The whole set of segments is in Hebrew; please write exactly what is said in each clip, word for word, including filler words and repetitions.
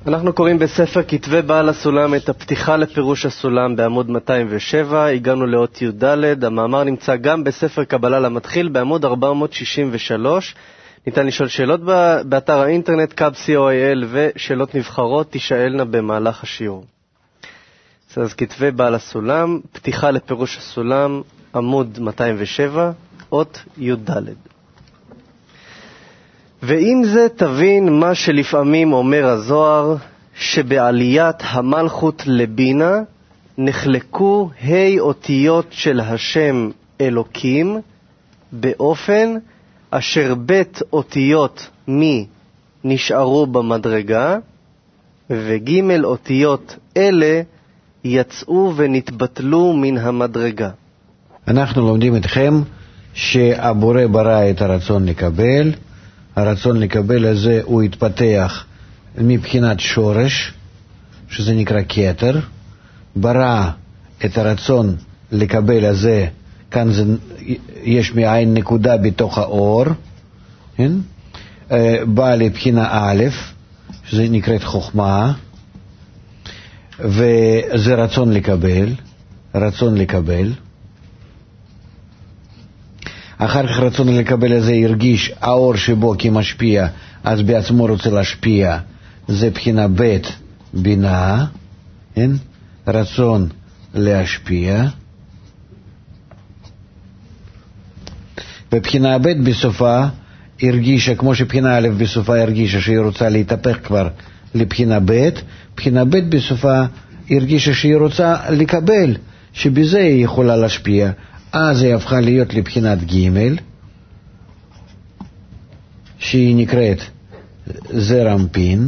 אנחנו קוראים בספר כתבי בעל הסולם את הפתיחה לפירוש הסולם בעמוד מאתיים ושבע, הגענו לאות י"ד. המאמר נמצא גם בספר קבלה למתחיל בעמוד ארבע מאות שישים ושלוש. ניתן לשאול שאלות באתר האינטרנט קאב סי או איי אל, ושאלות נבחרות תשאלנה במהלך השיעור. אז כתבי בעל הסולם, פתיחה לפירוש הסולם, עמוד מאתיים ושבע, אות י"ד. ועם זה תבין מה שלפעמים אומר הזוהר, שבעליית המלכות לבינה נחלקו ה' אותיות של השם אלוקים באופן אשר בית אותיות מי נשארו במדרגה, וג' אותיות אלה יצאו ונתבטלו מן המדרגה. אנחנו לומדים אתכם שהבורא ברא את הרצון לקבל. הרצון לקבל הזה הוא התפתח מבחינת שורש, שזה נקרא כתר. ברא את הרצון לקבל הזה, כאן זה, יש מעין נקודה בתוך האור, כן? בא לבחינה א', שזה נקראת חוכמה, וזה רצון לקבל, רצון לקבל. אחר כך רצון לקבל הזה הרגיש האור שבו כמשפיע, אז בעצמו רוצה להשפיע, זה בחינה ב' בינה, כן? רצון להשפיע. ובחינה ב' בסופה הרגישה, כמו שבחינה א' בסופה הרגישה שהיא רוצה להתהפך כבר לבחינה ב', בחינה ב' בסופה הרגישה שהיא רוצה לקבל, שבזה היא יכולה להשפיע. אז היא הפכה להיות לבחינת ג' שהיא נקראת זר אנפין,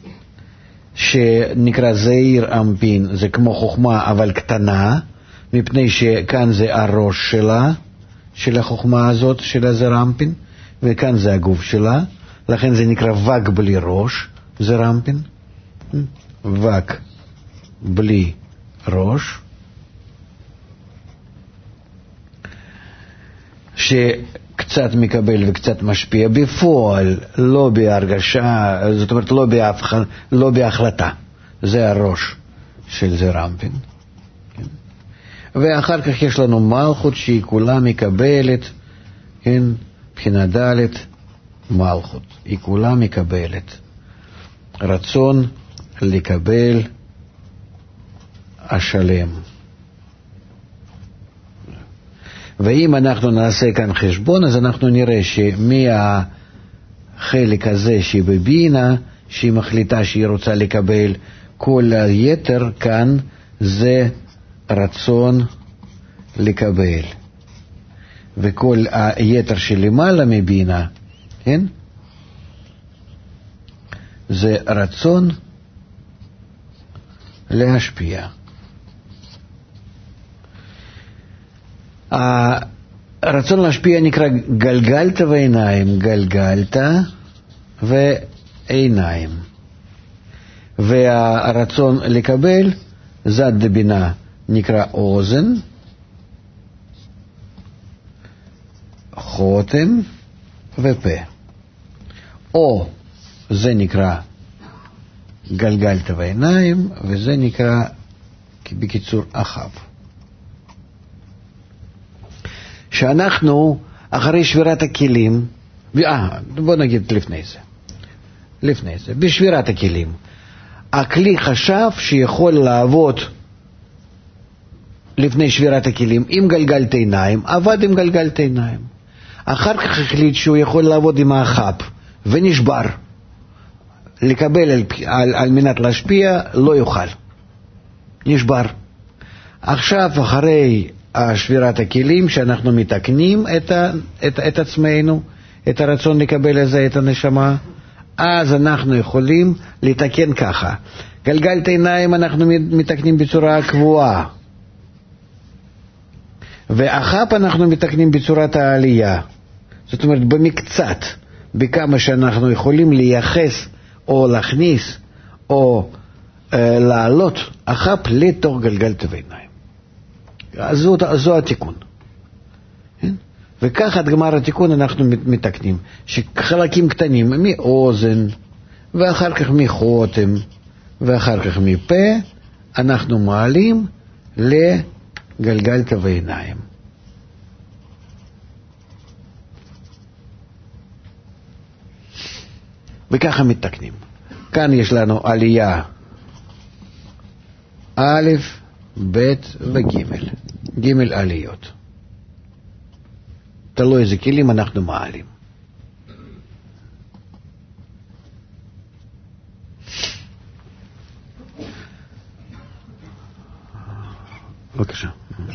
שנקרא זעיר אנפין, זה כמו חוכמה אבל קטנה, מפני שכאן זה הראש שלה, של החוכמה הזאת, של הזר אנפין, וכאן זה הגוף שלה, לכן זה נקרא וק בלי ראש, זר אנפין, וק בלי ראש, שקצת מקבל וקצת משפיע בפועל, לא בהרגשה, זאת אומרת לא, בהפח... לא בהחלטה. זה הראש של זר אנפין. כן? ואחר כך יש לנו מלכות שהיא כולה מקבלת, כן? בחינה ד' מלכות, היא כולה מקבלת. רצון לקבל השלם. ואם אנחנו נעשה כאן חשבון, אז אנחנו נראה שמהחלק הזה שבבינה, שהיא מחליטה שהיא רוצה לקבל, כל היתר כאן זה רצון לקבל. וכל היתר שלמעלה מבינה, כן? זה רצון להשפיע. הרצון להשפיע נקרא גלגלת ועיניים, גלגלת ועיניים. והרצון לקבל זד דבינה נקרא אוזן, חותם ופה. או זה נקרא גלגלת ועיניים, וזה נקרא בקיצור אחב. שאנחנו אחרי שבירת הכלים, אה, בוא נגיד לפני זה, לפני זה, בשבירת הכלים, הכלי חשב שיכול לעבוד לפני שבירת הכלים עם גלגלת עיניים, עבד עם גלגלת עיניים. אחר כך החליט שהוא יכול לעבוד עם האחב, ונשבר. לקבל על, על, על מנת להשפיע, לא יוכל. נשבר. עכשיו אחרי שבירת הכלים, שאנחנו מתקנים את, ה, את, את עצמנו, את הרצון לקבל הזה, את הנשמה, אז אנחנו יכולים לתקן ככה. גלגלת עיניים אנחנו מתקנים בצורה קבועה, ואחב אנחנו מתקנים בצורת העלייה. זאת אומרת במקצת, בכמה שאנחנו יכולים לייחס או להכניס או אה, לעלות אחב לתוך גלגלת עיניים. אז זו, זו התיקון. כן? וכך עד גמר התיקון אנחנו מתקנים, שחלקים קטנים מאוזן, ואחר כך מחותם, ואחר כך מפה אנחנו מעלים לגלגל תווי עיניים. וככה מתקנים. כאן יש לנו עלייה א', ב' וג', ג' עליות. תלוי איזה כלים אנחנו מעלים. בבקשה.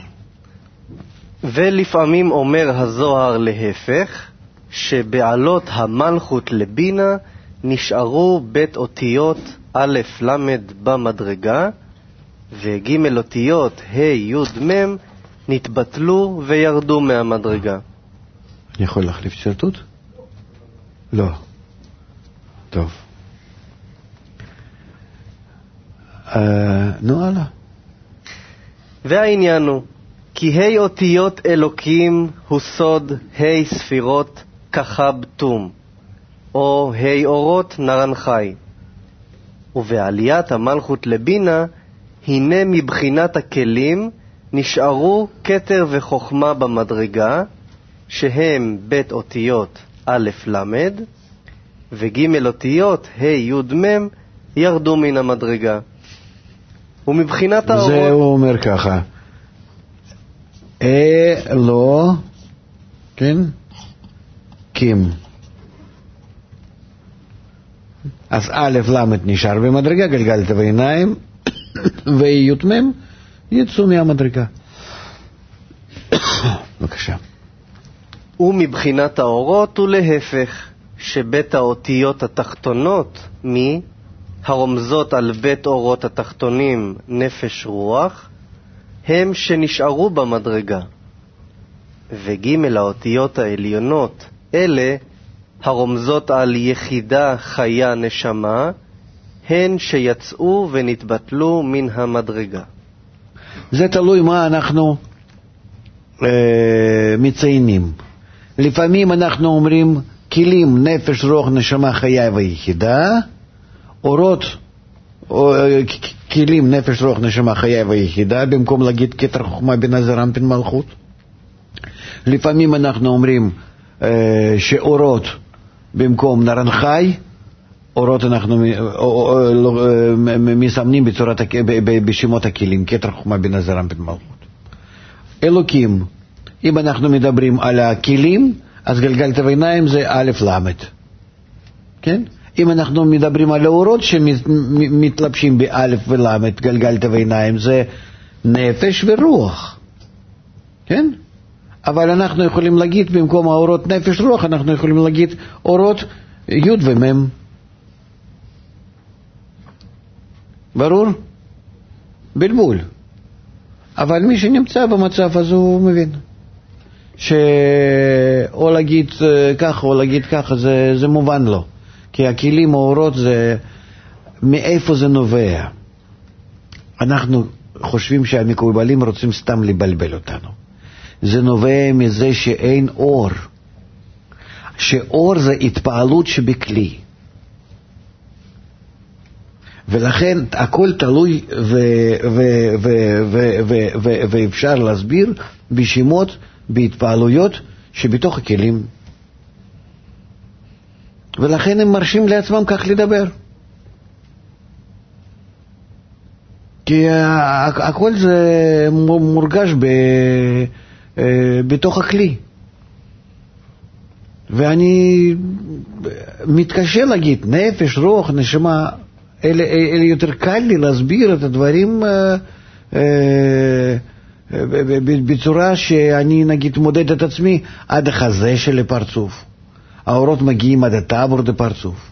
ולפעמים אומר הזוהר להפך, שבעלות המלכות לבינה נשארו בית אותיות א' למד במדרגה, וג' אותיות ה' י' מ' נתבטלו וירדו מהמדרגה. אני יכול להחליף שרטוט? לא. טוב. אה, נו הלאה. והעניין הוא, כי ה' אותיות אלוקים הוא סוד ה' ספירות כחב תום, או ה' אורות נרנחי. ובעליית המלכות לבינה, הנה מבחינת הכלים נשארו כתר וחוכמה במדרגה, שהם בית אותיות א' למד, וג' אותיות ה' י' מ' ירדו מן המדרגה. ומבחינת האורות... זה הוא אומר ככה. אה, לא, כן? קים. אז א' למד נשאר במדרגה, גלגל תווי עיניים, וי' מ' יצאו מהמדרגה. בבקשה. ומבחינת האורות הוא להפך, שבית האותיות התחתונות מי הרומזות על בית אורות התחתונים נפש רוח, הם שנשארו במדרגה, וג' האותיות העליונות אלה הרומזות על יחידה חיה נשמה, הן שיצאו ונתבטלו מן המדרגה. זה תלוי מה אנחנו אה, מציינים. לפעמים אנחנו אומרים כלים נפש רוח נשמה חיה ויחידה, אורות או, כלים נפש רוח נשמה חיה ויחידה, במקום להגיד כתר חוכמה בינה זרענפין מלכות. לפעמים אנחנו אומרים אה, שאורות במקום נרנחי, אורות אנחנו מסמנים בצורת, בשמות הכלים, כתר חוכמה בינה זרענפין מלכות. אלוקים, אם אנחנו מדברים על הכלים, אז גלגל תווי עיניים זה א' למד. כן? אם אנחנו מדברים על האורות שמתלבשים באלף ולמד, גלגל תווי עיניים, זה נפש ורוח. כן? אבל אנחנו יכולים להגיד, במקום האורות נפש רוח, אנחנו יכולים להגיד אורות י' ומ'. ברור? בלבול. אבל מי שנמצא במצב הזה הוא מבין. שאו להגיד ככה או להגיד ככה, זה, זה מובן לו. כי הכלים האורות זה, מאיפה זה נובע? אנחנו חושבים שהמקובלים רוצים סתם לבלבל אותנו. זה נובע מזה שאין אור. שאור זה התפעלות שבכלי. ולכן הכל תלוי ואפשר להסביר בשמות, בהתפעלויות שבתוך הכלים. ולכן הם מרשים לעצמם כך לדבר. כי הכל זה מורגש ב, בתוך הכלי. ואני מתקשה להגיד, נפש, רוח, נשמה, אלה, אלה יותר קל לי להסביר את הדברים בצורה שאני נגיד מודד את עצמי עד החזה של הפרצוף. האורות מגיעים עד הטבור דפרצוף.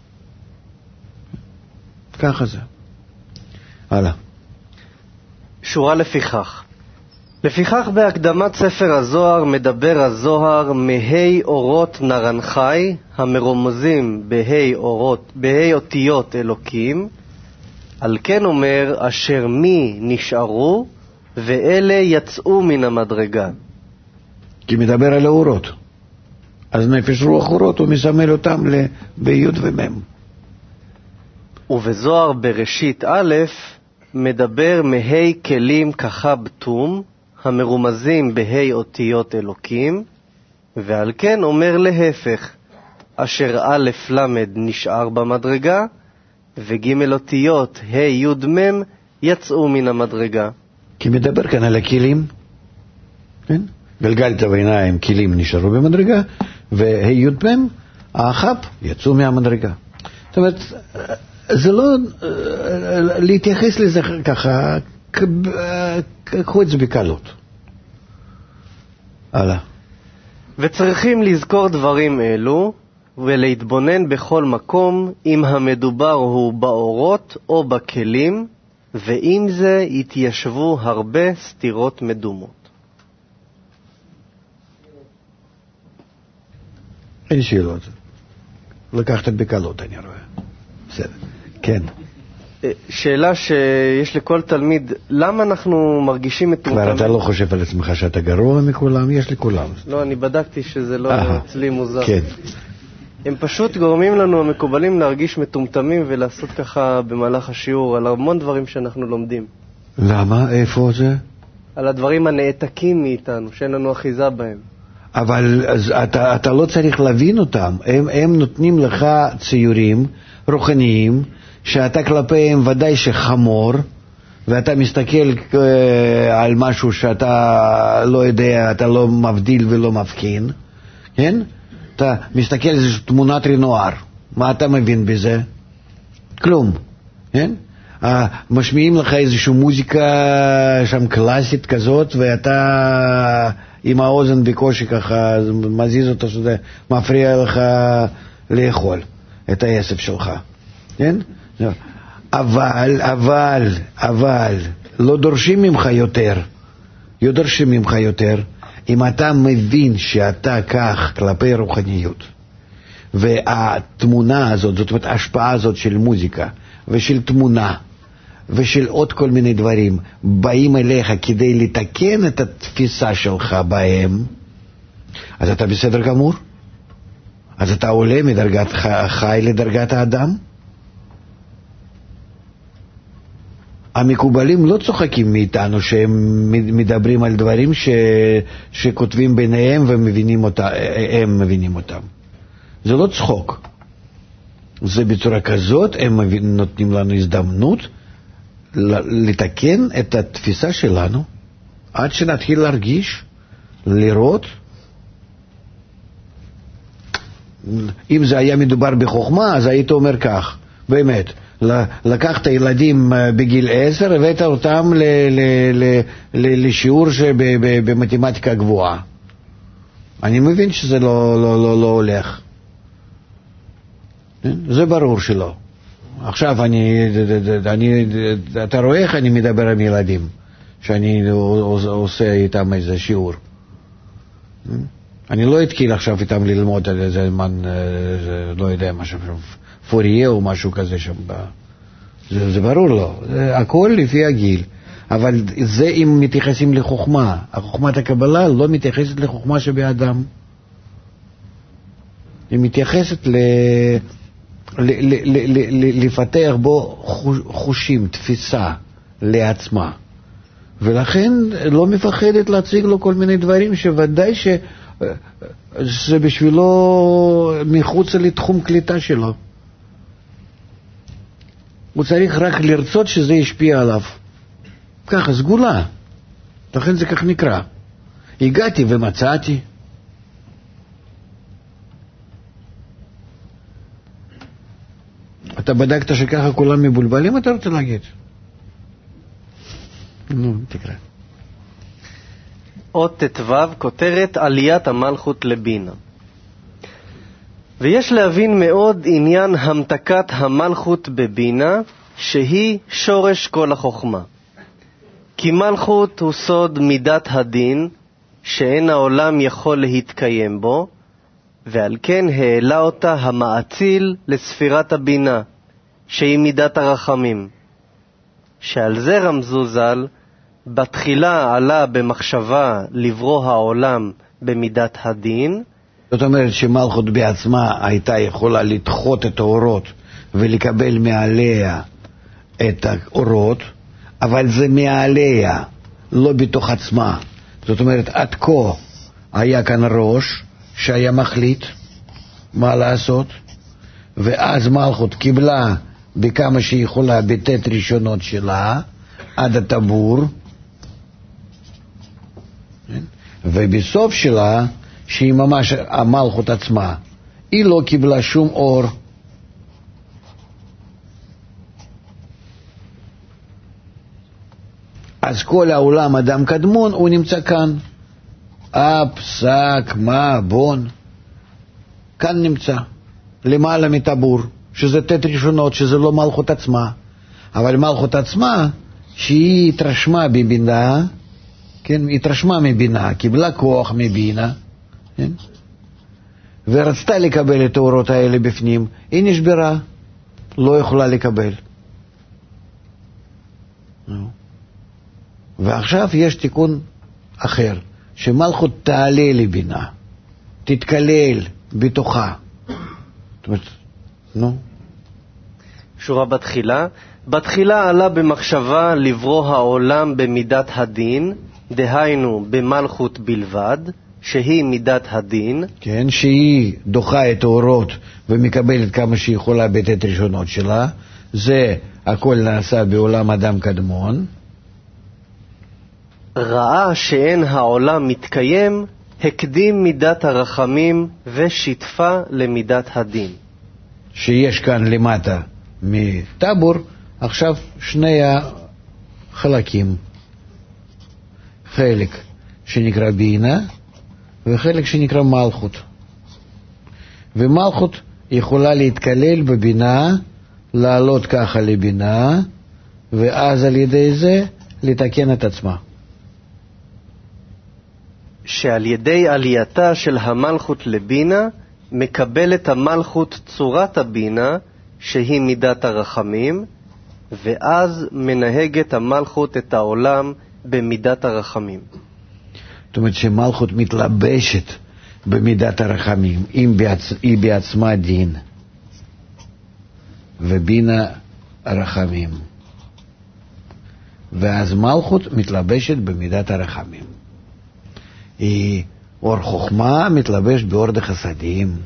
ככה זה. הלאה. שורה לפיכך. לפיכך בהקדמת ספר הזוהר מדבר הזוהר מהי אורות נרנחי המרומזים בהי אורות, בהי אותיות אלוקים, על כן אומר אשר מי נשארו ואלה יצאו מן המדרגה. כי מדבר על האורות. אז נפש רוח אורות הוא מסמל אותם בי' ומ'. ובזוהר בראשית א' מדבר מהי כלים ככה בתום, המרומזים בהי אותיות אלוקים, ועל כן אומר להפך, אשר א' למד נשאר במדרגה, וג' אותיות ה' י' מ' יצאו מן המדרגה. כי מדבר כאן על הכלים, כן? גלגלת בעיניים, כלים נשארו במדרגה, וה' י' מ' האחפ יצאו מהמדרגה. זאת אומרת, זה לא להתייחס לזה ככה, קחו את זה בקלות. הלאה. וצריכים לזכור דברים אלו, ולהתבונן בכל מקום אם המדובר הוא באורות או בכלים, ועם זה התיישבו הרבה סתירות מדומות. אין שאלות. לקחת בקלות, אני רואה. בסדר. כן. שאלה שיש לכל תלמיד, למה אנחנו מרגישים מטומטמים? כבר אתה לא חושב על עצמך שאתה גרוע מכולם? יש לכולם. לא, אני בדקתי שזה לא אצלי מוזר. כן. הם פשוט גורמים לנו, המקובלים, להרגיש מטומטמים ולעשות ככה במהלך השיעור על המון דברים שאנחנו לומדים. למה? איפה זה? על הדברים הנעתקים מאיתנו, שאין לנו אחיזה בהם. אבל אז אתה, אתה לא צריך להבין אותם. הם, הם נותנים לך ציורים רוחניים, שאתה כלפיהם ודאי שחמור, ואתה מסתכל uh, על משהו שאתה לא יודע, אתה לא מבדיל ולא מבחין, כן? אתה מסתכל על איזושהי תמונת רנואר, מה אתה מבין בזה? כלום, כן? Uh, משמיעים לך איזושהי מוזיקה שם קלאסית כזאת, ואתה עם האוזן בקושי ככה מזיז אותה, שזה מפריע לך לאכול את העשב שלך, כן? אבל, אבל, אבל, לא דורשים ממך יותר, לא דורשים ממך יותר, אם אתה מבין שאתה כך כלפי רוחניות, והתמונה הזאת, זאת אומרת, ההשפעה הזאת של מוזיקה, ושל תמונה, ושל עוד כל מיני דברים, באים אליך כדי לתקן את התפיסה שלך בהם, אז אתה בסדר גמור? אז אתה עולה מדרגת חי לדרגת האדם? המקובלים לא צוחקים מאיתנו שהם מדברים על דברים ש... שכותבים ביניהם ומבינים אותם, הם מבינים אותם. זה לא צחוק. זה בצורה כזאת, הם נותנים לנו הזדמנות לתקן את התפיסה שלנו, עד שנתחיל להרגיש, לראות. אם זה היה מדובר בחוכמה, אז היית אומר כך, באמת. לקחת ילדים בגיל עשר, הבאת אותם ל- ל- ל- ל- לשיעור במתמטיקה גבוהה. אני מבין שזה לא, לא, לא, לא הולך. זה ברור שלא. עכשיו אני, אני, אתה רואה איך אני מדבר עם ילדים, שאני עושה איתם איזה שיעור. אני לא אתחיל עכשיו איתם ללמוד על איזה מן, לא יודע, משהו, פוריה או משהו כזה שם. זה, זה ברור לא. זה הכל לפי הגיל. אבל זה אם מתייחסים לחוכמה. החוכמת הקבלה לא מתייחסת לחוכמה שבאדם. היא מתייחסת ל... ל... ל... ל... ל... לפתח בו חושים, תפיסה לעצמה. ולכן לא מפחדת להציג לו כל מיני דברים שוודאי ש... זה בשבילו מחוץ לתחום קליטה שלו. הוא צריך רק לרצות שזה ישפיע עליו. ככה, סגולה. לכן זה כך נקרא. הגעתי ומצאתי. אתה בדקת שככה כולם מבולבלים, אתה רוצה להגיד? נו, תקרא. עוד תתוו, כותרת עליית המלכות לבינה. ויש להבין מאוד עניין המתקת המלכות בבינה, שהיא שורש כל החוכמה. כי מלכות הוא סוד מידת הדין, שאין העולם יכול להתקיים בו, ועל כן העלה אותה המאציל לספירת הבינה, שהיא מידת הרחמים. שעל זה רמזו ז"ל, בתחילה עלה במחשבה לברוא העולם במידת הדין. זאת אומרת שמלכות בעצמה הייתה יכולה לדחות את האורות ולקבל מעליה את האורות, אבל זה מעליה, לא בתוך עצמה. זאת אומרת, עד כה היה כאן ראש שהיה מחליט מה לעשות, ואז מלכות קיבלה בכמה שהיא יכולה בתת ראשונות שלה עד הטבור, ובסוף שלה שהיא ממש המלכות עצמה, היא לא קיבלה שום אור. אז כל העולם אדם קדמון הוא נמצא כאן, אפ, סק, מה, בון, כאן נמצא למעלה מטבור, שזה תת ראשונות, שזה לא מלכות עצמה. אבל מלכות עצמה שהיא התרשמה בבינה, כן, התרשמה מבינה, קיבלה כוח מבינה, כן? ורצתה לקבל את האורות האלה בפנים, היא נשברה, לא יכולה לקבל. ועכשיו יש תיקון אחר, שמלכות תעלה לבינה, תתקלל בתוכה. זאת אומרת, נו. שורה בתחילה. בתחילה עלה במחשבה לברוא העולם במידת הדין, דהיינו במלכות בלבד, שהיא מידת הדין. כן, שהיא דוחה את האורות ומקבלת כמה שהיא יכולה בתת ראשונות שלה. זה הכל נעשה בעולם אדם קדמון. ראה שאין העולם מתקיים, הקדים מידת הרחמים ושיתפה למידת הדין. שיש כאן למטה מטבור, עכשיו שני החלקים. חלק שנקרא בינה וחלק שנקרא מלכות. ומלכות יכולה להתקלל בבינה, לעלות ככה לבינה, ואז על ידי זה לתקן את עצמה. שעל ידי עלייתה של המלכות לבינה, מקבלת המלכות צורת הבינה, שהיא מידת הרחמים, ואז מנהגת המלכות את העולם במידת הרחמים. זאת אומרת שמלכות מתלבשת במידת הרחמים, אם בעצ... היא בעצמה דין, ובינה הרחמים. ואז מלכות מתלבשת במידת הרחמים. היא אור חוכמה מתלבש באור דחסדים.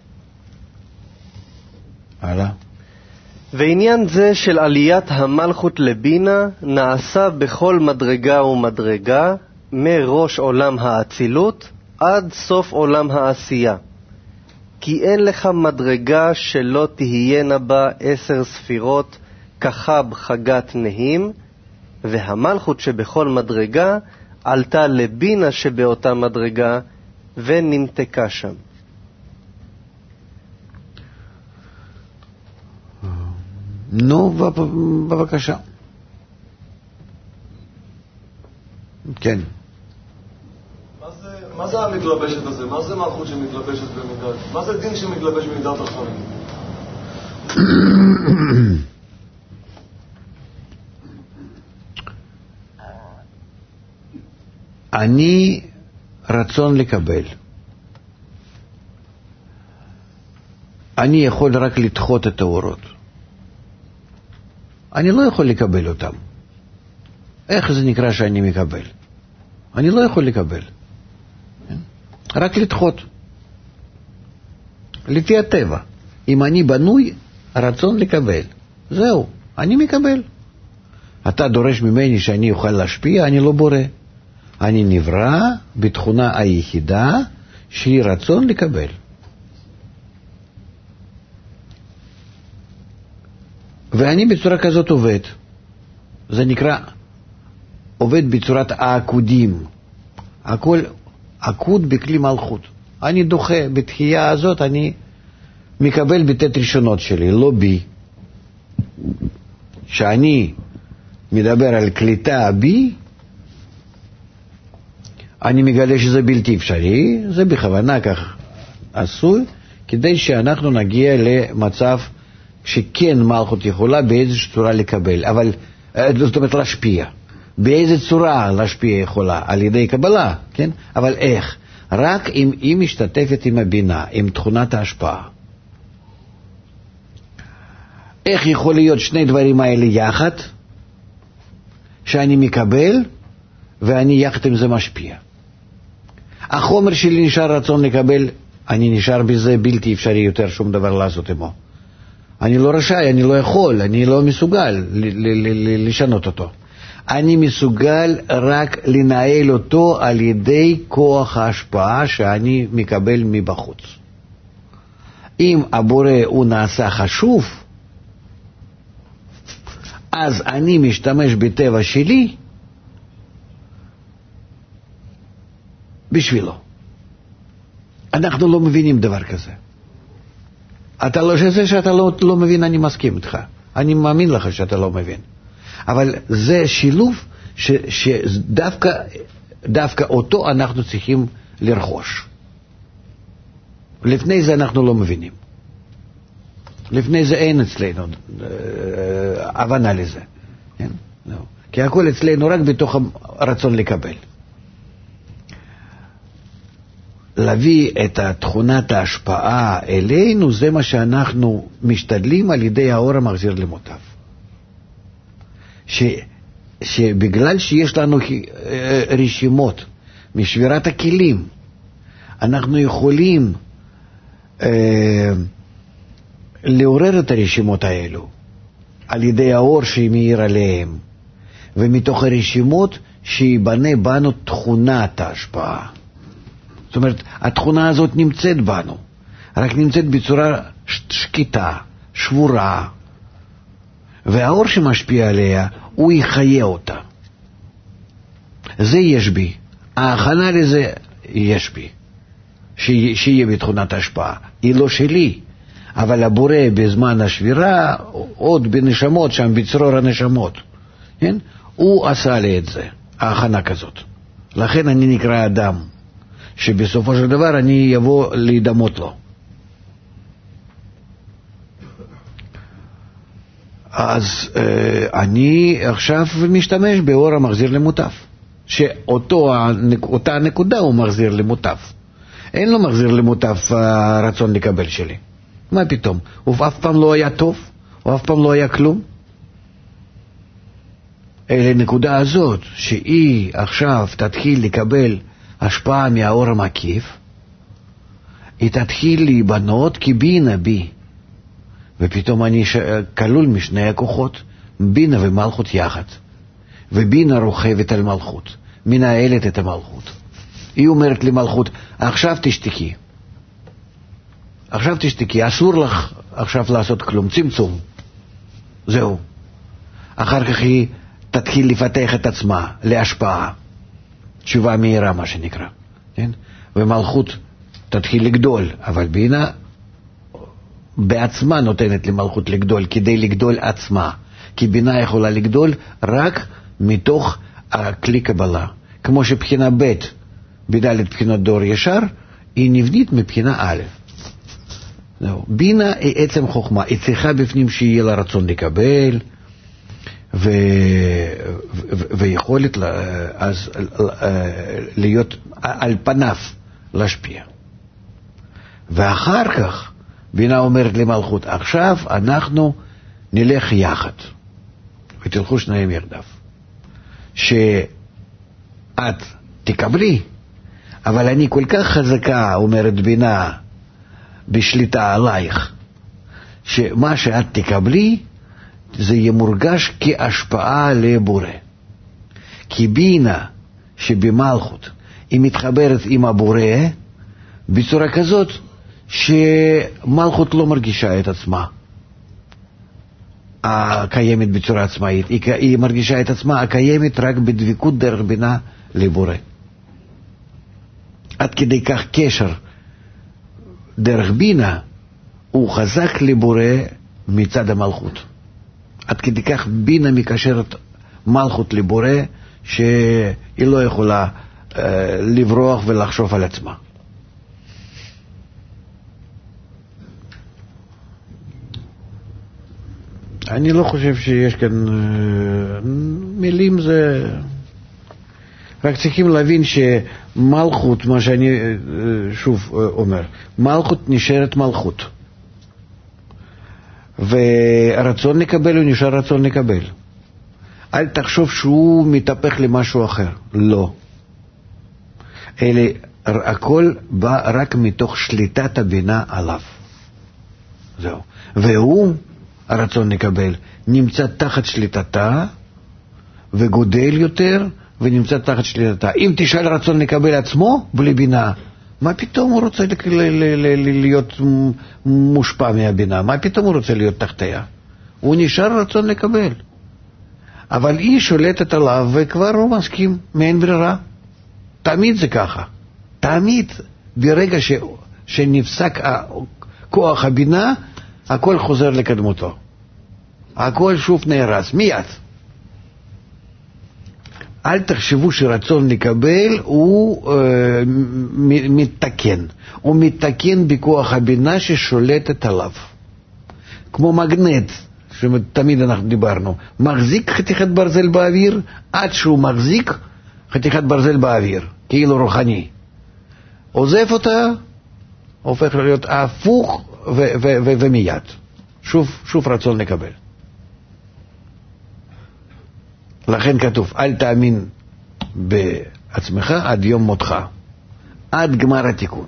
הלאה. ועניין זה של עליית המלכות לבינה נעשה בכל מדרגה ומדרגה, מראש עולם האצילות עד סוף עולם העשייה. כי אין לך מדרגה שלא תהיינה בה עשר ספירות כחב חגת נהים, והמלכות שבכל מדרגה עלתה לבינה שבאותה מדרגה ונמתקה שם. נו, בבקשה. כן. מה זה, מה זה המתלבשת הזה? מה זה מלכות שמתלבשת במידת? מה זה דין שמתלבש במידת רחמים? אני רצון לקבל. אני יכול רק לדחות את האורות. אני לא יכול לקבל אותם. איך זה נקרא שאני מקבל? אני לא יכול לקבל. רק לדחות. לפי הטבע. אם אני בנוי, רצון לקבל. זהו, אני מקבל. אתה דורש ממני שאני אוכל להשפיע, אני לא בורא. אני נברא בתכונה היחידה שהיא רצון לקבל. ואני בצורה כזאת עובד. זה נקרא עובד בצורת העקודים. הכל עקוד בכלי מלכות. אני דוחה, בתחייה הזאת אני מקבל בתת ראשונות שלי, לא בי. שאני מדבר על קליטה בי, אני מגלה שזה בלתי אפשרי, זה בכוונה כך עשוי, כדי שאנחנו נגיע למצב שכן מלכות יכולה באיזושהי צורה לקבל, אבל זאת אומרת להשפיע. באיזה צורה להשפיע יכולה? על ידי קבלה, כן? אבל איך? רק אם היא משתתפת עם הבינה, עם תכונת ההשפעה. איך יכול להיות שני דברים האלה יחד, שאני מקבל ואני יחד עם זה משפיע? החומר שלי נשאר רצון לקבל, אני נשאר בזה, בלתי אפשרי יותר שום דבר לעשות עמו. אני לא רשאי, אני לא יכול, אני לא מסוגל לשנות אותו. אני מסוגל רק לנהל אותו על ידי כוח ההשפעה שאני מקבל מבחוץ. אם הבורא הוא נעשה חשוב, אז אני משתמש בטבע שלי בשבילו. אנחנו לא מבינים דבר כזה. אתה לא, שזה שאתה לא, לא מבין, אני מסכים איתך. אני מאמין לך שאתה לא מבין. אבל זה שילוב ש, שדווקא דווקא אותו אנחנו צריכים לרכוש. לפני זה אנחנו לא מבינים. לפני זה אין אצלנו הבנה לזה. כן? לא. כי הכל אצלנו רק בתוך הרצון לקבל. להביא את תכונת ההשפעה אלינו, זה מה שאנחנו משתדלים על ידי האור המחזיר למוטב. ש, שבגלל שיש לנו רשימות משבירת הכלים, אנחנו יכולים אה, לעורר את הרשימות האלו על ידי האור שמאיר עליהם, ומתוך הרשימות שיבנה בנו תכונת ההשפעה. זאת אומרת, התכונה הזאת נמצאת בנו, רק נמצאת בצורה שקטה, שבורה, והאור שמשפיע עליה, הוא יחיה אותה. זה יש בי. ההכנה לזה יש בי. שיהיה בתכונת ההשפעה. היא לא שלי, אבל הבורא בזמן השבירה, עוד בנשמות, שם בצרור הנשמות, כן? הוא עשה לי את זה, ההכנה כזאת. לכן אני נקרא אדם, שבסופו של דבר אני יבוא להידמות לו. אז אה, אני עכשיו משתמש באור המחזיר למוטב, שאותה הנקודה הוא מחזיר למוטב. אין לו מחזיר למוטב הרצון לקבל שלי. מה פתאום? הוא אף פעם לא היה טוב, הוא אף פעם לא היה כלום. אלה נקודה הזאת, שהיא עכשיו תתחיל לקבל השפעה מהאור המקיף, היא תתחיל להיבנות כבינה בי. ופתאום אני ש... כלול משני הכוחות, בינה ומלכות יחד. ובינה רוכבת על מלכות, מנהלת את המלכות. היא אומרת למלכות, עכשיו תשתקי. עכשיו תשתקי, אסור לך עכשיו לעשות כלום, צמצום. זהו. אחר כך היא תתחיל לפתח את עצמה להשפעה. תשובה מהירה, מה שנקרא. כן? ומלכות תתחיל לגדול, אבל בינה בעצמה נותנת למלכות לגדול, כדי לגדול עצמה. כי בינה יכולה לגדול רק מתוך הכלי קבלה. כמו שבחינה ב' בדלת בחינות דור ישר, היא נבנית מבחינה א'. זהו. בינה היא עצם חוכמה, היא צריכה בפנים שיהיה לה רצון לקבל, ו... ו... ויכולת לה... אז להיות על פניו להשפיע. ואחר כך בינה אומרת למלכות, עכשיו אנחנו נלך יחד ותלכו שניים יחדיו, שאת תקבלי, אבל אני כל כך חזקה, אומרת בינה, בשליטה עלייך, שמה שאת תקבלי זה יהיה מורגש כהשפעה לבורא. כי בינה שבמלכות היא מתחברת עם הבורא בצורה כזאת שמלכות לא מרגישה את עצמה הקיימת בצורה עצמאית, היא, היא מרגישה את עצמה הקיימת רק בדבקות דרך בינה לבורא. עד כדי כך קשר דרך בינה הוא חזק לבורא מצד המלכות. עד כדי כך בינה מקשרת מלכות לבורא שהיא לא יכולה אה, לברוח ולחשוב על עצמה. אני לא חושב שיש כאן אה, מילים, זה רק צריכים להבין שמלכות, מה שאני אה, שוב אה, אומר, מלכות נשארת מלכות. ורצון לקבל הוא נשאר רצון לקבל. אל תחשוב שהוא מתהפך למשהו אחר, לא. אלה, הכל בא רק מתוך שליטת הבינה עליו. זהו. והוא, הרצון לקבל, נמצא תחת שליטתה, וגודל יותר, ונמצא תחת שליטתה. אם תשאל רצון לקבל עצמו, בלי בינה, מה פתאום הוא רוצה להיות מושפע מהבינה? מה פתאום הוא רוצה להיות תחתיה? הוא נשאר רצון לקבל. אבל היא שולטת עליו וכבר הוא מסכים, מאין ברירה. תמיד זה ככה. תמיד, ברגע ש... שנפסק כוח הבינה, הכל חוזר לקדמותו. הכל שוב נהרס, מיד. אל תחשבו שרצון לקבל הוא אה, מתקן. הוא מתקן בכוח הבינה ששולטת עליו. כמו מגנט, שתמיד אנחנו דיברנו. מחזיק חתיכת ברזל באוויר, עד שהוא מחזיק חתיכת ברזל באוויר, כאילו רוחני. עוזב אותה, הופך להיות הפוך ו- ו- ו- ומיד. שוב, שוב רצון לקבל. לכן כתוב, אל תאמין בעצמך עד יום מותך, עד גמר התיקון.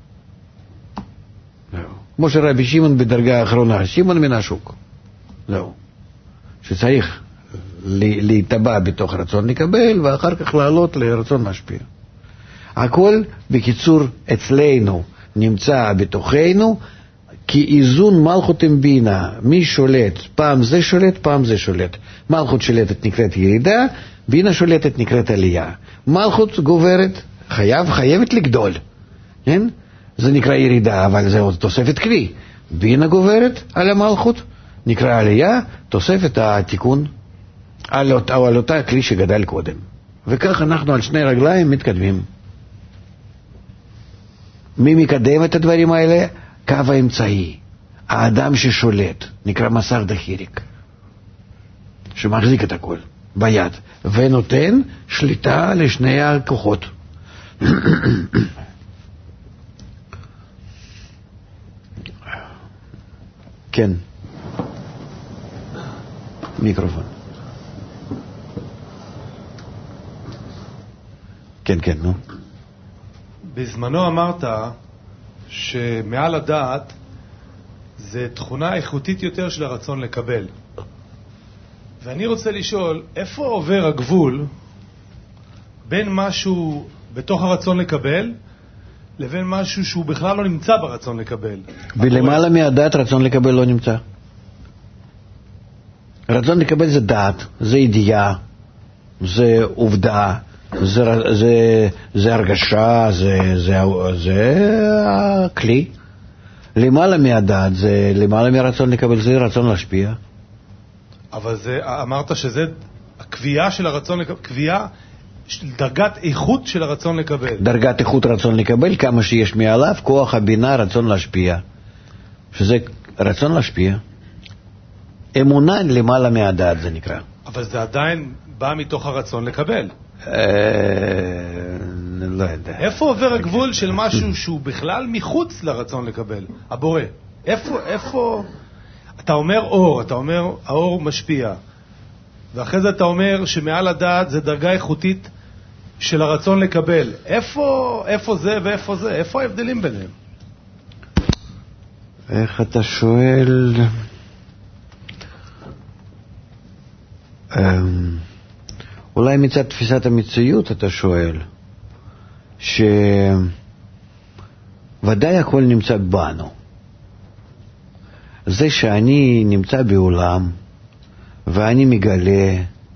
כמו שרבי שמעון בדרגה האחרונה, שמעון מן השוק. זהו. שצריך להתאבע בתוך רצון לקבל, ואחר כך לעלות לרצון להשפיע. הכל בקיצור אצלנו נמצא בתוכנו, כי איזון מלכות עם בינה, מי שולט? פעם זה שולט, פעם זה שולט. מלכות שולטת נקראת ירידה, בינה שולטת נקראת עלייה. מלכות גוברת, חייב, חייבת לגדול. כן? זה נקרא ירידה, אבל זה עוד תוספת כלי. בינה גוברת על המלכות, נקרא עלייה, תוספת התיקון על אותה, על אותה כלי שגדל קודם. וכך אנחנו על שני רגליים מתקדמים. מי מקדם את הדברים האלה? קו האמצעי, האדם ששולט, נקרא מסר דחיריק, שמחזיק את הכל ביד, ונותן שליטה לשני הכוחות. כן. מיקרופון. כן, כן, נו. בזמנו אמרת שמעל הדעת זה תכונה איכותית יותר של הרצון לקבל. ואני רוצה לשאול, איפה עובר הגבול בין משהו בתוך הרצון לקבל לבין משהו שהוא בכלל לא נמצא ברצון לקבל? ולמעלה מהדעת רצון לקבל לא נמצא. רצון לקבל זה דעת, זה ידיעה, זה עובדה, זה, זה, זה הרגשה, זה, זה, זה הכלי. למעלה מהדעת, זה למעלה מהרצון לקבל, זה רצון להשפיע. אבל זה, אמרת שזה הקביעה של הרצון לקבל, קביעה של דרגת איכות של הרצון לקבל. דרגת איכות רצון לקבל, כמה שיש מעליו, כוח הבינה רצון להשפיע. שזה רצון להשפיע. אמונה למעלה מהדעת זה נקרא. אבל זה עדיין בא מתוך הרצון לקבל. לא יודע. איפה עובר הגבול של משהו שהוא בכלל מחוץ לרצון לקבל? הבורא. איפה, איפה... אתה אומר אור, אתה אומר האור משפיע. ואחרי זה אתה אומר שמעל הדעת זה דרגה איכותית של הרצון לקבל. איפה, איפה זה ואיפה זה? איפה ההבדלים ביניהם? איך אתה שואל? אולי מצד תפיסת המציאות אתה שואל, שוודאי הכל נמצא בנו. זה שאני נמצא בעולם ואני מגלה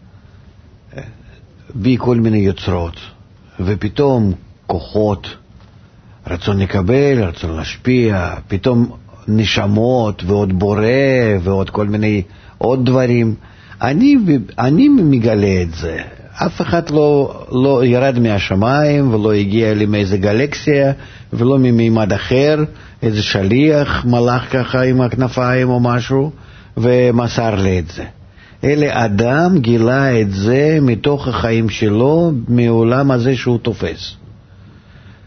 בי כל מיני יוצרות, ופתאום כוחות, רצון לקבל, רצון להשפיע, פתאום נשמות ועוד בורא ועוד כל מיני עוד דברים. אני, אני מגלה את זה. אף אחד לא, לא ירד מהשמיים ולא הגיע לי מאיזה גלקסיה ולא ממימד אחר, איזה שליח מלאך ככה עם הכנפיים או משהו ומסר לי את זה. אלא אדם גילה את זה מתוך החיים שלו, מעולם הזה שהוא תופס.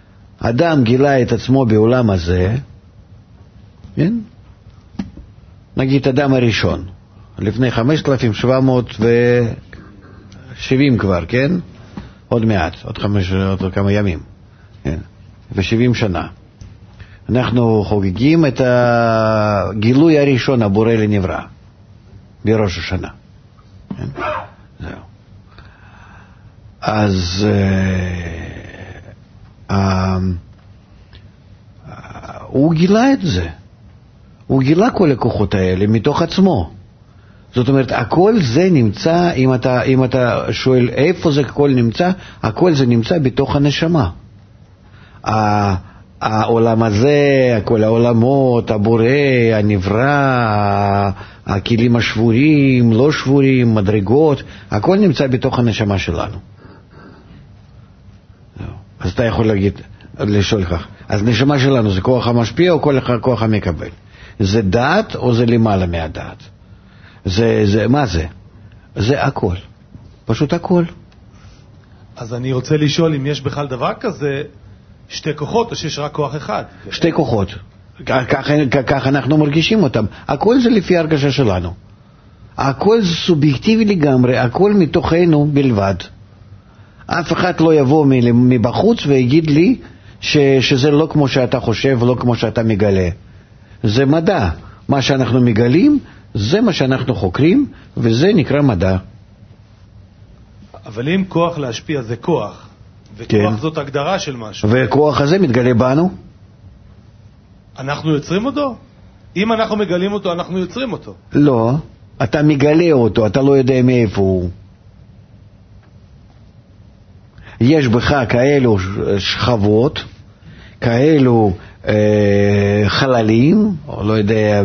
אדם גילה את עצמו בעולם הזה, כן? נגיד אדם הראשון, לפני חמשת אלפים שבע מאות ושבעים כבר, כן? עוד מעט, עוד, חמש, עוד כמה ימים, כן? ושבעים שנה. אנחנו חוגגים את הגילוי הראשון, הבורא לנברא, בראש השנה. כן? זהו. אז uh, uh, uh, הוא גילה את זה. הוא גילה כל הכוחות האלה מתוך עצמו. זאת אומרת, הכל זה נמצא, אם אתה, אם אתה שואל איפה זה הכל נמצא, הכל זה נמצא בתוך הנשמה. העולם הזה, כל העולמות, הבורא, הנברא, הכלים השבורים, לא שבורים, מדרגות, הכל נמצא בתוך הנשמה שלנו. אז אתה יכול להגיד, לשאול כך, אז נשמה שלנו זה כוח המשפיע או כוח המקבל? זה דעת או זה למעלה מהדעת? זה, זה, מה זה? זה הכל. פשוט הכל. אז אני רוצה לשאול אם יש בכלל דבר כזה, שתי כוחות או שיש רק כוח אחד? שתי כוחות. כך, כך אנחנו מרגישים אותם. הכל זה לפי הרגשה שלנו. הכל זה סובייקטיבי לגמרי, הכל מתוכנו בלבד. אף אחד לא יבוא מבחוץ ויגיד לי ש, שזה לא כמו שאתה חושב, לא כמו שאתה מגלה. זה מדע. מה שאנחנו מגלים, זה מה שאנחנו חוקרים, וזה נקרא מדע. אבל אם כוח להשפיע זה כוח, וכוח כן. זאת הגדרה של משהו. וכוח הזה מתגלה בנו? אנחנו יוצרים אותו? אם אנחנו מגלים אותו, אנחנו יוצרים אותו. לא, אתה מגלה אותו, אתה לא יודע מאיפה הוא. יש בך כאלו שכבות, כאלו אה, חללים, או לא יודע,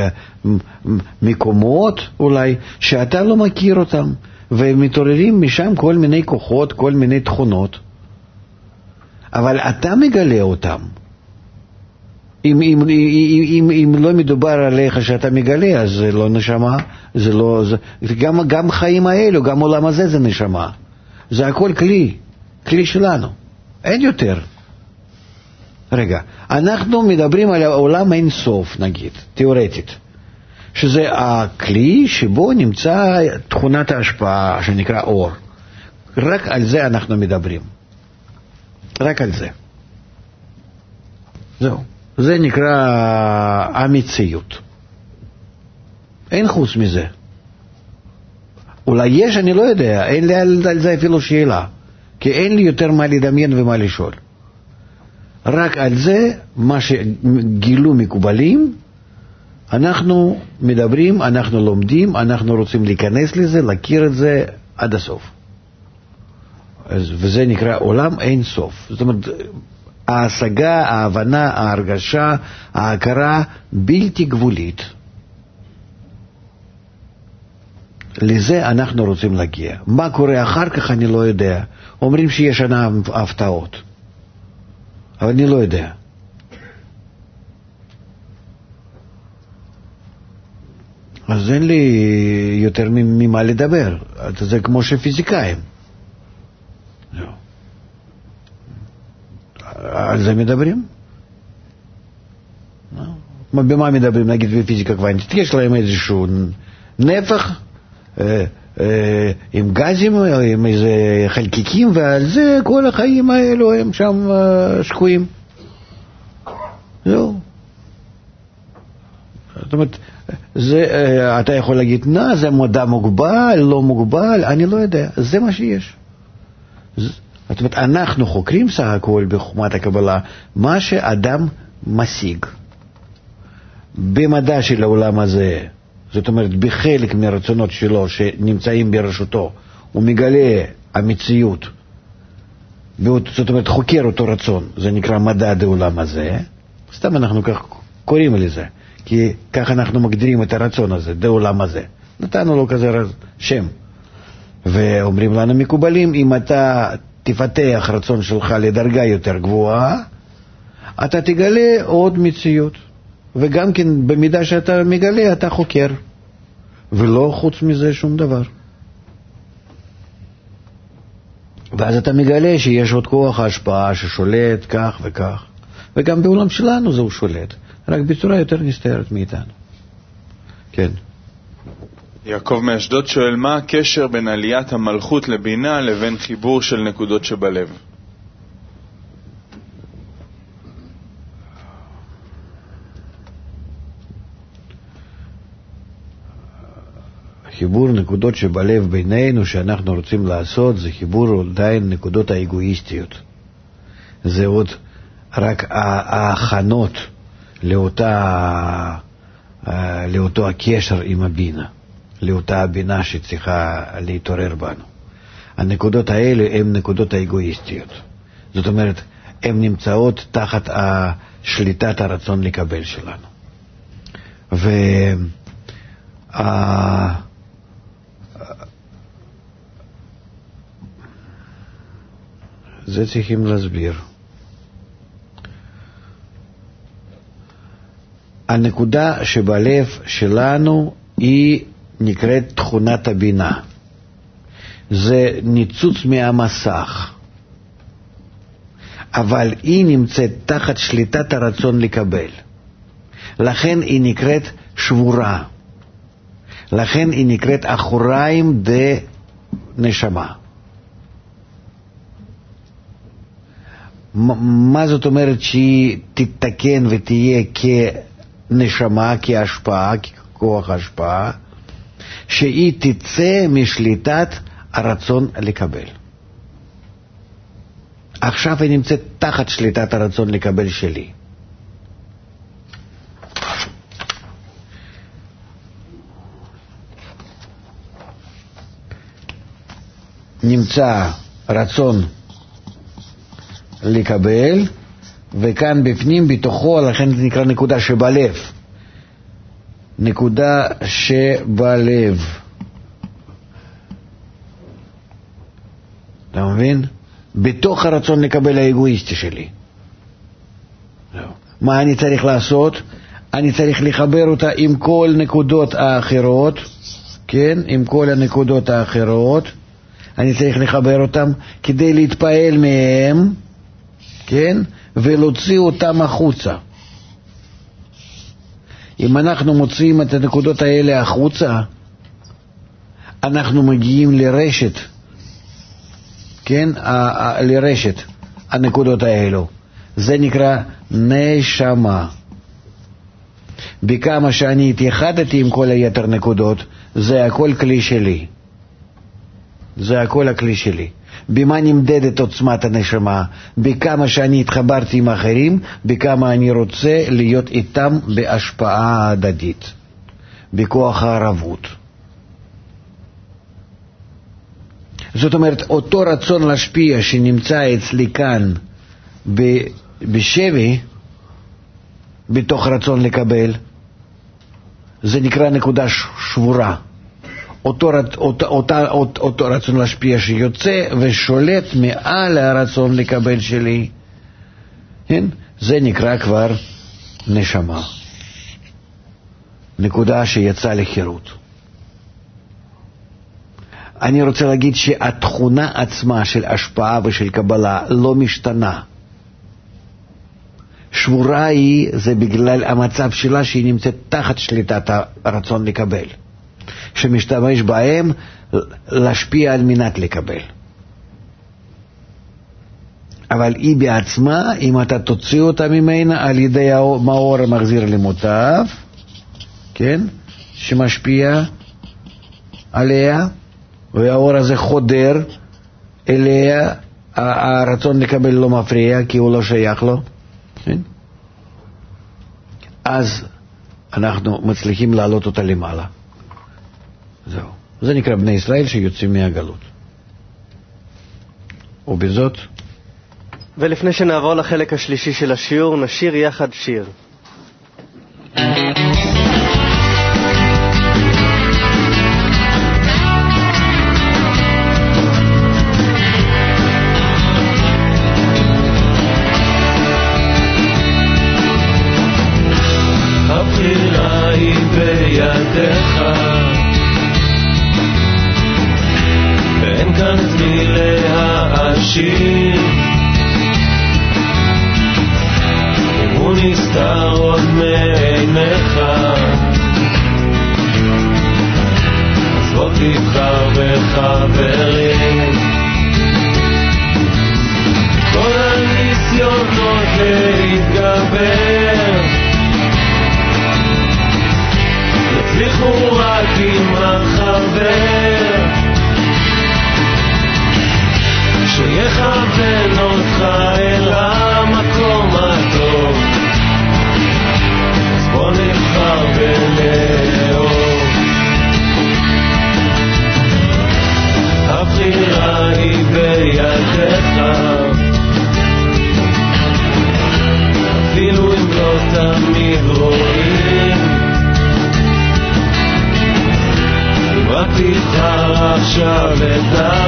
מקומות אולי, שאתה לא מכיר אותם, ומתעוררים משם כל מיני כוחות, כל מיני תכונות. אבל אתה מגלה אותם. אם, אם, אם, אם, אם לא מדובר עליך שאתה מגלה, אז זה לא נשמה, זה לא, זה, גם, גם חיים האלו, גם עולם הזה זה נשמה. זה הכל כלי, כלי שלנו. אין יותר. רגע, אנחנו מדברים על העולם אין סוף, נגיד, תיאורטית. שזה הכלי שבו נמצא תכונת ההשפעה שנקרא אור. רק על זה אנחנו מדברים. רק על זה. זהו. זה נקרא המציאות. אין חוץ מזה. אולי יש, אני לא יודע. אין לי על, על זה אפילו שאלה. כי אין לי יותר מה לדמיין ומה לשאול. רק על זה, מה שגילו מקובלים, אנחנו מדברים, אנחנו לומדים, אנחנו רוצים להיכנס לזה, להכיר את זה עד הסוף. אז, וזה נקרא עולם אין סוף. זאת אומרת, ההשגה, ההבנה, ההרגשה, ההכרה בלתי גבולית. לזה אנחנו רוצים להגיע. מה קורה אחר כך אני לא יודע. אומרים שיש שנה הפתעות. אבל אני לא יודע. אז אין לי יותר ממה לדבר. זה כמו שפיזיקאים. על זה מדברים? במה מדברים? נגיד בפיזיקה קוונטית. יש להם איזשהו נפח עם גזים, עם איזה חלקיקים, ועל זה כל החיים האלו הם שם שקועים. זהו. זאת אומרת, זה, אתה יכול להגיד, נה, זה מדע מוגבל, לא מוגבל, אני לא יודע. זה מה שיש. זאת אומרת, אנחנו חוקרים סך הכל בחוכמת הקבלה מה שאדם משיג. במדע של העולם הזה, זאת אומרת, בחלק מהרצונות שלו שנמצאים ברשותו, הוא מגלה המציאות, זאת אומרת, חוקר אותו רצון, זה נקרא מדע העולם הזה. סתם אנחנו כך קוראים לזה, כי כך אנחנו מגדירים את הרצון הזה, העולם הזה. נתנו לו כזה שם. ואומרים לנו מקובלים, אם אתה תפתח רצון שלך לדרגה יותר גבוהה, אתה תגלה עוד מציאות. וגם כן במידה שאתה מגלה, אתה חוקר. ולא חוץ מזה שום דבר. ואז אתה מגלה שיש עוד כוח ההשפעה ששולט כך וכך. וגם בעולם שלנו זהו שולט. רק בצורה יותר נסתרת מאיתנו. כן. יעקב מאשדוד שואל, מה הקשר בין עליית המלכות לבינה לבין חיבור של נקודות שבלב? חיבור נקודות שבלב בינינו שאנחנו רוצים לעשות זה חיבור עדיין נקודות האגואיסטיות. זה עוד רק ההכנות לאותה, לאותו הקשר עם הבינה, לאותה הבינה שצריכה להתעורר בנו. הנקודות האלה הן נקודות האגואיסטיות. זאת אומרת, הן נמצאות תחת שליטת הרצון לקבל שלנו. ו... זה צריכים להסביר. הנקודה שבלב שלנו היא נקראת תכונת הבינה. זה ניצוץ מהמסך. אבל היא נמצאת תחת שליטת הרצון לקבל. לכן היא נקראת שבורה. לכן היא נקראת אחוריים דה נשמה. מה זאת אומרת שהיא תתקן ותהיה כנשמה, כהשפעה, ככוח השפעה? שהיא תצא משליטת הרצון לקבל. עכשיו היא נמצאת תחת שליטת הרצון לקבל שלי. נמצא רצון לקבל, וכאן בפנים בתוכו, לכן זה נקרא נקודה שבלב. נקודה שבלב. אתה מבין? בתוך הרצון לקבל האגואיסטי שלי. מה אני צריך לעשות? אני צריך לחבר אותה עם כל נקודות האחרות, כן? עם כל הנקודות האחרות. אני צריך לחבר אותם כדי להתפעל מהם, כן? ולהוציא אותם החוצה. אם אנחנו מוציאים את הנקודות האלה החוצה, אנחנו מגיעים לרשת, כן? לרשת הנקודות האלו. זה נקרא נשמה. בכמה שאני התייחדתי עם כל היתר נקודות, זה הכל כלי שלי. זה הכל הכלי שלי. במה נמדדת עוצמת הנשמה? בכמה שאני התחברתי עם אחרים, בכמה אני רוצה להיות איתם בהשפעה הדדית, בכוח הערבות. זאת אומרת, אותו רצון להשפיע שנמצא אצלי כאן בשבי, בתוך רצון לקבל, זה נקרא נקודה שבורה. אותו, אותו, אותו, אותו, אותו רצון להשפיע שיוצא ושולט מעל הרצון לקבל שלי, כן? זה נקרא כבר נשמה. נקודה שיצאה לחירות. אני רוצה להגיד שהתכונה עצמה של השפעה ושל קבלה לא משתנה. שבורה היא, זה בגלל המצב שלה שהיא נמצאת תחת שליטת הרצון לקבל. שמשתמש בהם להשפיע על מנת לקבל. אבל היא בעצמה, אם אתה תוציא אותה ממנה על ידי מאור המחזיר למוטב, כן? שמשפיע עליה, והאור הזה חודר אליה, הרצון לקבל לא מפריע כי הוא לא שייך לו, כן? אז אנחנו מצליחים להעלות אותה למעלה. זהו. זה נקרא בני ישראל שיוצאים מהגלות. ובזאת, ולפני שנעבור לחלק השלישי של השיעור, נשיר יחד שיר. הבחירה היא בידיך, ואין כאן את מי להאשים. אם הוא נסתר עוד מעיניך, תבחר בחברים. כל הניסיונות להתגבר יצליחו רק עם החבר שיכוון אותך אל המקום הטוב. אז בוא נבחר ולאהוב. הבחירה היא בידך, אפילו אם לא תמיד רואים. אם רק תבחר עכשיו את